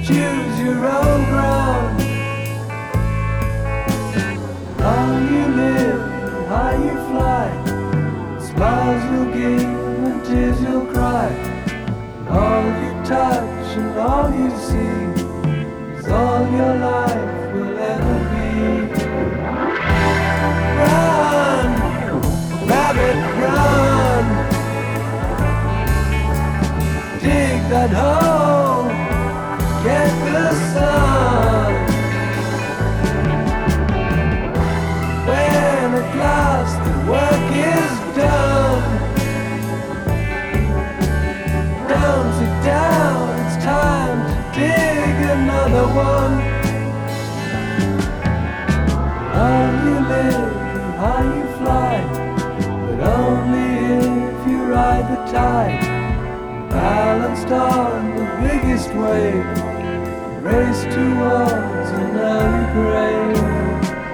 choose your own ground. How you live, how you fly, smiles you'll give and tears you'll cry. And all you touch and all you see is all your life will ever be. Run, rabbit, run. Dig that hole, get the sun. When at last the work is done, don't sit down, it's time to dig another one. How you live and how you fly, but only if you ride the tide. Balanced on the biggest wave, race towards an early grave.